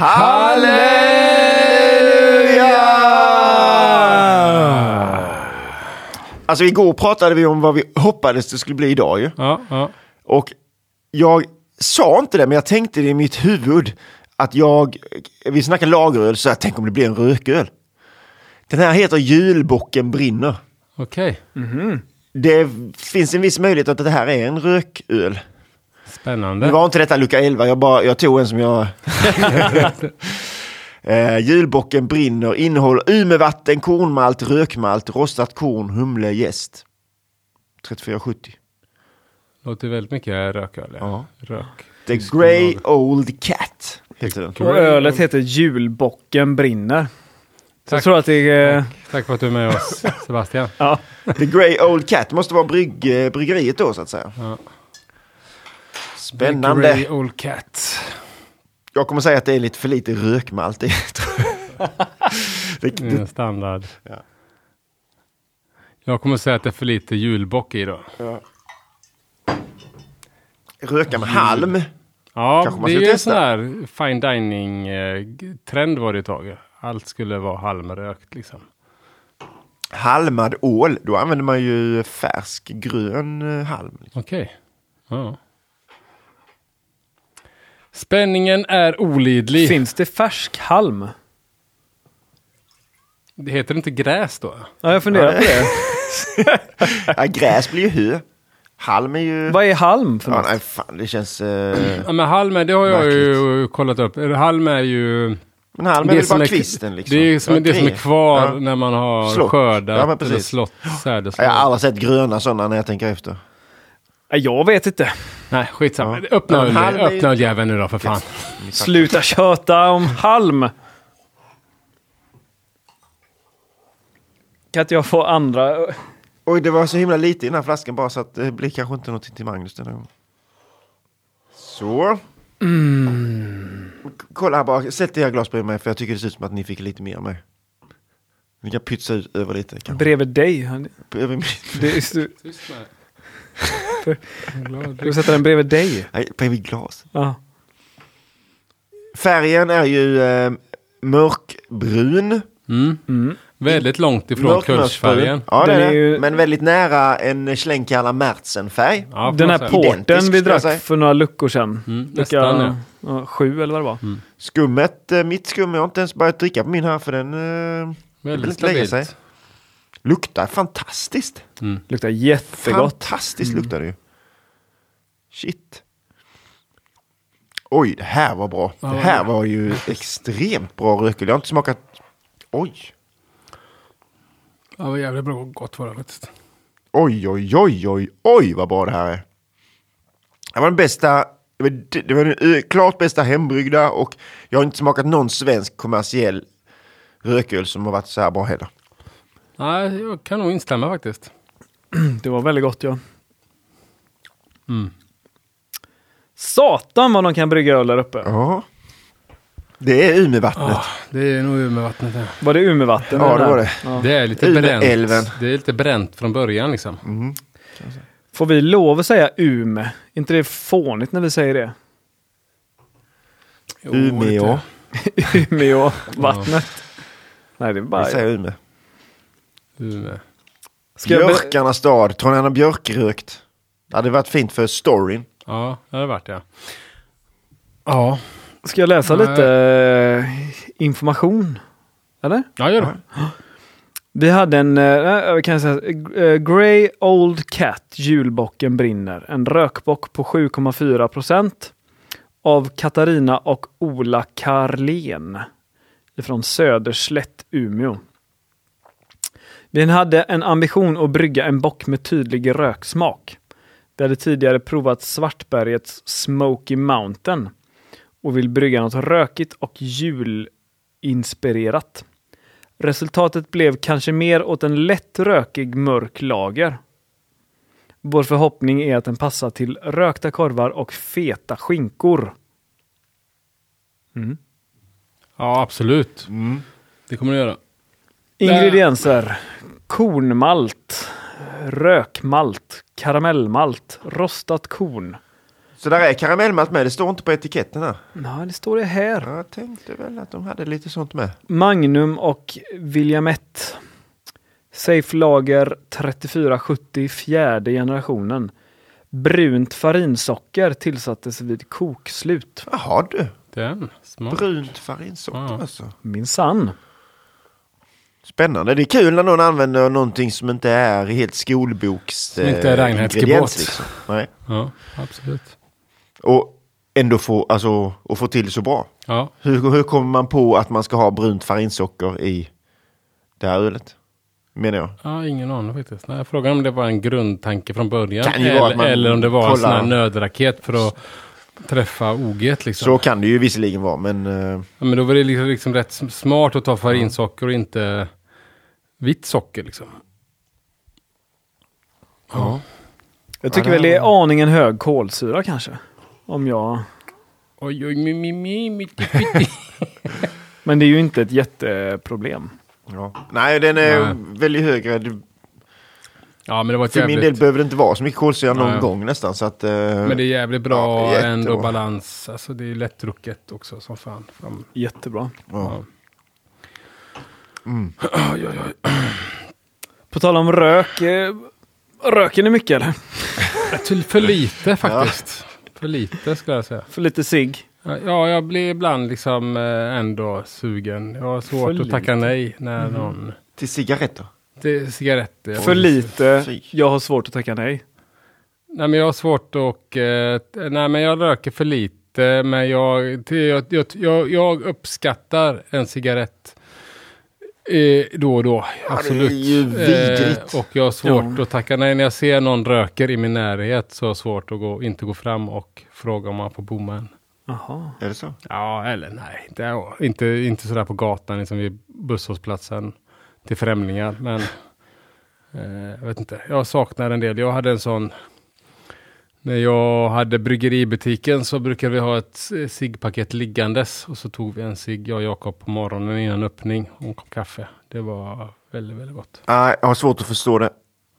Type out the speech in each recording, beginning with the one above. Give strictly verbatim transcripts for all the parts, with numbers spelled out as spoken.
Halleluja! Alltså igår pratade vi om vad vi hoppades det skulle bli idag ju. Ja, ja. Och jag sa inte det, men jag tänkte det i mitt huvud att jag, vi snackar lageröl, så jag tänker om det blir en rököl. Den här heter Julbocken brinner. Okej. Okay. Mm-hmm. Det finns en viss möjlighet att det här är en rököl. Spännande. Det var inte detta lucka elva, jag, bara, jag tog en som jag... eh, Julbocken brinner, innehåller umevatten, kornmalt, rökmalt, rostat korn, humle, jäst. trettiofyra sjuttio. Låter väldigt mycket rököl. Ja. Ja. Rök. The Grey Old Cat heter den. Och ölet heter Julbocken brinner. Så jag tror att det är... Tack. Tack för att du är med oss, Sebastian. Ja. The Grey Old Cat måste vara brygg, bryggeriet då, så att säga. Ja. Spännande. The Grey Old Cat. Jag kommer säga att det är lite för lite rökmalt i, tror jag. det, Det är en standard. Ja. Jag kommer säga att det är för lite julbock i då. Ja. Röka med halm. Ja, Kanske man det är ska ju en testa. sån här fine dining eh, trend var det ett tag. Allt skulle vara halmrökt liksom. Halmad ål, då använder man ju färsk grön eh, halm. Liksom. Okej. Ja. Spänningen är olidlig. Finns det färsk halm? Det heter inte gräs då? Ja, jag funderar Ja, på det. Ja, gräs blir ju hö. Halm är ju... Vad är halm för Ja, något? nej, fan, det känns... Eh... Ja, men halm, det har jag ju kollat upp. Halm är ju... Men halm är Det väl som bara är- kvisten liksom. Det är som Ja, det som är grej. kvar Ja. när man har Slått. skördat Ja, men eller precis. slått Jag sädesslag. har aldrig sett gröna sådana när jag tänker efter. Ja, jag vet inte. Nej, skitsamma. Ja. Öppna Ja, öl, halm är ju- öppna öljäveln nu då för fan. Sluta köta om halm. Kan inte jag få andra? Oj, det var så himla lite i den här flaskan bara så att det blir kanske inte något till Magnus den här gången. Så. Mm. K- Kolla här bara, sätt era glas bredvid mig för jag tycker det ser ut som att ni fick lite mer med. Ni kan pytsa ut över lite kanske. Bredvid dig. Över min... Det är, du, Tyst med. du sätter den bredvid dig. Nej, bredvid glas. Ja. Färgen är ju eh, mörkbrun. Mm. Mm. Väldigt långt ifrån Mörk, kulsfärgen. mörkbrun. Ja, Den det är är ju- Men väldigt nära en Schlenkerla Märzen-färg. Ja, får Den man här säga. porten Identisk, vi skulle jag drack säga. för några luckor sedan. Mm, Lucka, nästan, ja. ja, sju eller vad det var. Mm. Skummet, eh, mitt skum, jag har inte ens börjat dricka på min här för den eh, vill Väldigt inte lägga sig. stabilt. Luktar fantastiskt. Mm. Luktar jättegott. Fantastiskt luktar det ju. Shit. Oj, det här var bra. Ja. Det här var ju extremt bra rökel. Jag har inte smakat... Oj. Ja, vad jävligt bra gott var det faktiskt. Oj, oj, oj, oj, oj vad bra det här är. Det var den bästa... Det var, det var den eh, klart bästa hembryggda och jag har inte smakat någon svensk kommersiell rököl som har varit så här bra heller. Nej, jag kan nog instämma faktiskt. Det var väldigt gott, ja. Mm. Satan vad de kan brygga öl där uppe. Ja. Det är Umevattnet. Ah, det är nog med vattnet här. Var det Umevatten? Ja, den det här? var det. Ja. Det är lite Umeälven. bränt. Det är lite bränt från början liksom. Mm. Får vi lov att säga Ume? Är inte det fånigt när vi säger det? Jo, Umeå. lite. Umeå vattnet. Nej, det är Vi bara... säger Ume. Umeå. Ska jag be- Björkarnas stad. Tror ni han har björkrökt? Det hade varit fint för storyn. Ja, det har det varit, ja. Ja. Ska jag läsa Nej. lite eh, information? Eller? Ja, gör det. Vi hade en, eh, kan jag säga, eh, Grey Old Cat, julbocken brinner. En rökbock på sju komma fyra procent av Katarina och Ola Karlén ifrån Söderslätt, Umeå. Vi hade en ambition att brygga en bock med tydlig röksmak. Vi hade tidigare provat Svartbergets Smoky Mountain och vill brygga något rökigt och julinspirerat. Resultatet blev kanske mer åt en lätt rökig mörk lager. Vår förhoppning är att den passar till rökta korvar och feta skinkor. Mm. Ja, absolut. Mm. Det kommer det göra. Ingredienser: kornmalt, rökmalt, karamellmalt, rostat korn, Så där är karamellmalt med, det står inte på etiketten här. Nej, det står det här. Jag tänkte väl att de hade lite sånt med. Magnum och Williamette. Safe Lager trettiofyra sjuttio fjärde generationen. Brunt farinsocker tillsattes vid kokslut. Jaha du. Den, smart. Brunt farinsocker Ja. alltså. Minsann. Spännande. Det är kul när någon använder någonting som inte är helt skolboks Som inte är eh, Ragnhilds ingrediens, gebåt. liksom. Nej. Ja, absolut. Och ändå få, alltså, och få till det så bra. Ja. Hur, hur kommer man på att man ska ha brunt farinsocker i det här ölet? Menar jag. Ja, ingen aning faktiskt. Nej, frågan om det var en grundtanke från början. Kan ju vara att Eller, man eller om det var en sån här kollar. nödraket för att träffa O G liksom. Så kan det ju visserligen vara, men... eh, Ja, men då var det liksom, liksom rätt smart att ta farinsocker och inte vitt socker liksom. ja. Jag tycker Ja, väl det det är aningen hög kolsyra kanske. Om jag... Oj, oj, mi, mi, mi, mitti, mitti. Men det är ju inte ett jätteproblem. Ja. Nej, den är Nej. väldigt högre. Det- Ja, men det var ett För min del jävligt... behöver det inte vara så mycket kolsyra någon Nej. gång nästan. Så att, eh, Men det är jävligt bra Ja, jättebra. ändå balans. Alltså det är lättdrucket också som fan. Fram. Jättebra. ja. Oj, oj, oj. På tal om rök. Eh, röker ni mycket eller? Till för lite faktiskt. För lite skulle jag säga. För lite cigg? Ja, jag blir ibland liksom eh, ändå sugen. Jag har svårt För att tacka lite. nej när någon... Till cigaretter. Det är cigaretter. För lite. Fy. Jag har svårt att tacka nej. Nej, men jag har svårt att... Eh, nej, men jag röker för lite. Men jag, det- jag, jag, jag, jag uppskattar en cigarett eh, då och då. Absolut. det är ju vidrigt. Eh, och jag har svårt Ja. att tacka nej. När jag ser någon röker i min närhet så har jag svårt att gå, inte gå fram och fråga om man får bomma en. Jaha. Är det så? Ja, eller nej. Det är, inte, inte sådär på gatan liksom vid busshållplatsen till främlingar. Men eh, jag vet inte. Jag saknar en del. Jag hade en sån... När jag hade bryggeributiken så brukade vi ha ett eh, ciggpaket liggandes. Och så tog vi en cigg, jag och Jakob, på morgonen innan öppning och en kopp kaffe. Det var väldigt, väldigt gott. Nej, jag har svårt att förstå det.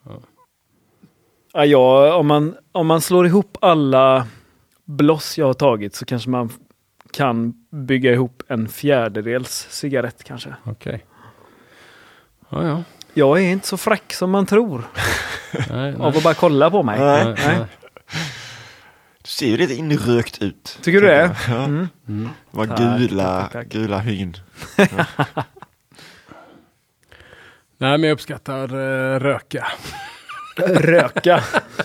Ja, ja, om, man, om man slår ihop alla bloss jag har tagit så kanske man kan bygga ihop en fjärdedels cigarett kanske. Okej. Ja, ja. Jag är inte så fräck som man tror. Nej, nej. Av att bara kolla på mig. Nej. Nej, nej. Du ser ju lite inrökt ut. Tycker du det? Ja. Mm. Mm. Vad Tack, gula, tack, tack. gula hyn. Nej, men jag uppskattar eh, röka. Röka.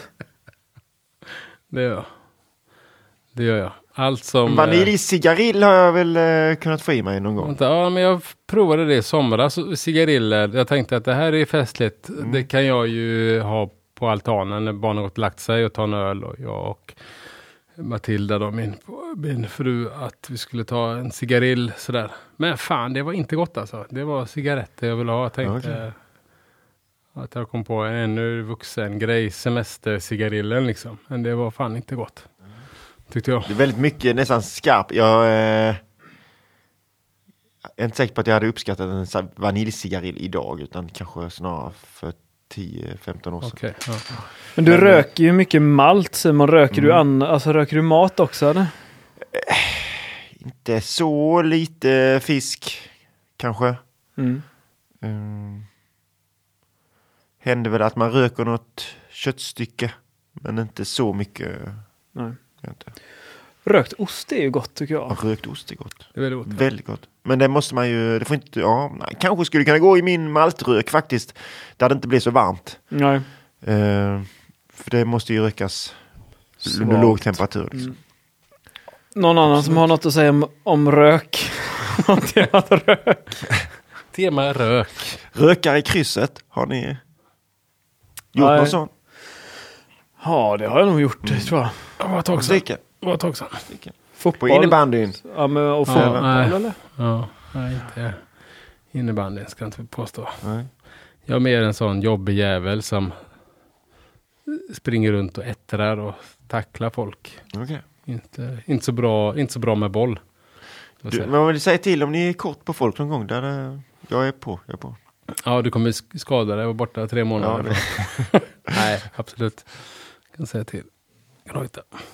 Det gör jag. Det gör jag. Allt som... eh, Vaniljcigarill har jag väl eh, kunnat få i mig någon gång. Vänta, ja, men jag provade det i somras, cigariller. Jag tänkte att det här är festligt. Mm. Det kan jag ju ha på altanen när barnen gått och lagt sig och ta en öl. Och jag och Matilda, då, min, min fru, att vi skulle ta en cigarill sådär. Men fan, det var inte gott alltså. Det var cigaretter jag ville ha. Jag tänkte Okej. att jag kom på en ännu vuxen grej, semestercigarillen liksom. Men det var fan inte gott. Tyckte jag. Det är väldigt mycket, nästan skarp. Jag eh, är inte säker på att jag hade uppskattat en sån här vaniljcigarill idag, utan kanske snarare för tio femton år sedan. Okej, ja. Men du Men- röker ju mycket malt, Simon. Röker, du, an, alltså, röker du mat också eller? Inte så lite fisk, kanske. Mm. Um, händer väl att man röker något köttstycke, men inte så mycket. Nej. Jag inte. Rökt ost är ju gott tycker jag. Och rökt ost är gott. Det är väldigt gott. Väldigt gott. Men det måste man ju, det får inte, ja, nej, kanske skulle kunna gå i min maltrök faktiskt. Där det inte blir så varmt. Nej. Uh, för det måste ju rökas under Svagt. låg temperatur. Liksom. Mm. Någon annan som har något att säga om, om rök? Om temat rök? Tema rök. Rökare i krysset, har ni gjort Nej. något sånt? Ja, det har jag nog gjort, tror jag. Det var ett tag sedan. Sticka. Det var ett tag sedan. Fotboll. På innebandyn. Ja, men, och Ja, fotboll nej. eller? Ja, nej, inte innebandyn ska jag inte påstå. Nej. Jag är mer en sån jobbig jävel som springer runt och ättrar och tacklar folk. Okay. Inte, inte, så bra, inte så bra med boll. Du, men vad vill säga till om ni är kort på folk någon gång? Där, eh, jag är på, jag är på. Ja, du kommer sk- skada dig och vara borta tre månader. Ja, Nej, absolut. Kan säga till. Kan hojta.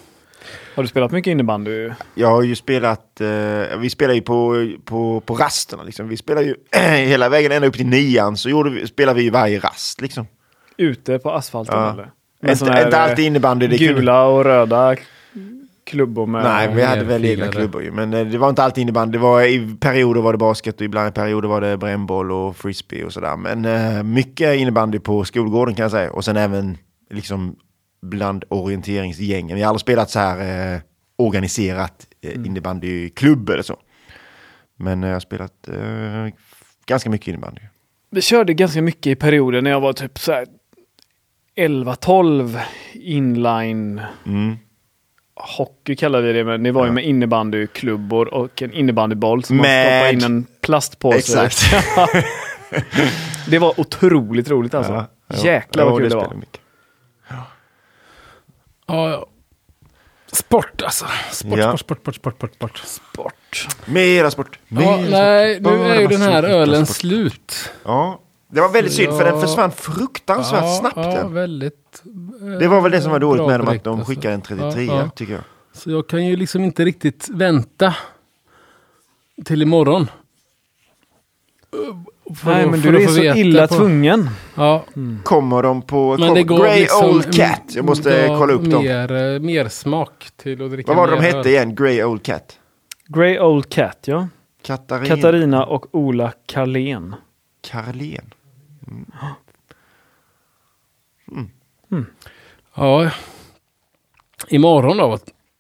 Har du spelat mycket innebandy? Jag har ju spelat, eh, vi spelar ju på, på, på rasterna liksom. Vi spelar ju hela vägen ända upp till nian, så gjorde vi, spelar vi ju varje rast liksom. Ute på asfalten Ja. eller? Inte, inte alltid innebandy. Det gula kunde... och röda klubbor med... Nej, vi hade väl egna filade. klubbor ju. Men eh, det var inte alltid innebandy. Det var, i perioder var det basket och ibland i perioder var det brännboll och frisbee och sådär. Men eh, mycket innebandy på skolgården kan jag säga. Och sen även liksom bland orienteringsgängen. Vi har aldrig spelat så här eh, organiserat eh, Mm. innebandyklubb eller så. Men eh, jag har spelat eh, ganska mycket innebandy. Vi körde ganska mycket i perioden när jag var typ så här elva tolv inline Mm. hockey kallar vi det, men det var ju Ja. med innebandyklubbor och en innebandyboll som man Med- stoppade in en plastpåse. Exakt. Det var otroligt roligt alltså. Ja, ja. Jäklar Ja, vad kul det, spelar var. mycket. Ja, ja. Sport alltså. Sport, Ja. sport, sport, sport, sport, sport, sport. Sport. Mera sport. Mera Ja, sport. nej, nu Bara är ju den här massa ölen sport. slut. Ja, det var väldigt synd för Ja. den försvann fruktansvärt Ja, snabbt. ja, den. väldigt. Det var väl det som var dåligt bra med dem, att direkt, de alltså. skickade en trettiotre, Ja, ja. tycker jag. Så jag kan ju liksom inte riktigt vänta till imorgon. För Nej, att- men för du att är få så veta illa på- tvungen. Ja, Kommer de på men det går Grey liksom Old Cat? Jag måste gav kolla upp dem. mer, eh, mer smak till att dricka Vad var det de mer hette öl. igen? Grey Old Cat? Grey Old Cat, ja. Katarina. Katarina och Ola Carlén. Carlén. Ja. Imorgon då?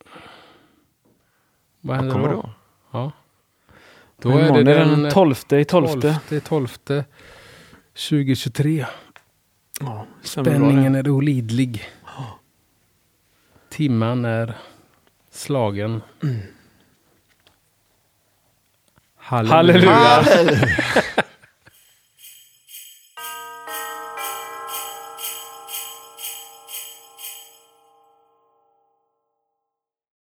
Vad händer Kommer då? då? Ja. Då Då är det den tolfte i tolfte. tolfte tolfte tjugohundratjugotre. Ja, stämmer bra Spänningen är olidlig. Timman är slagen. Mm. Halleluja. Halleluja. Halleluja.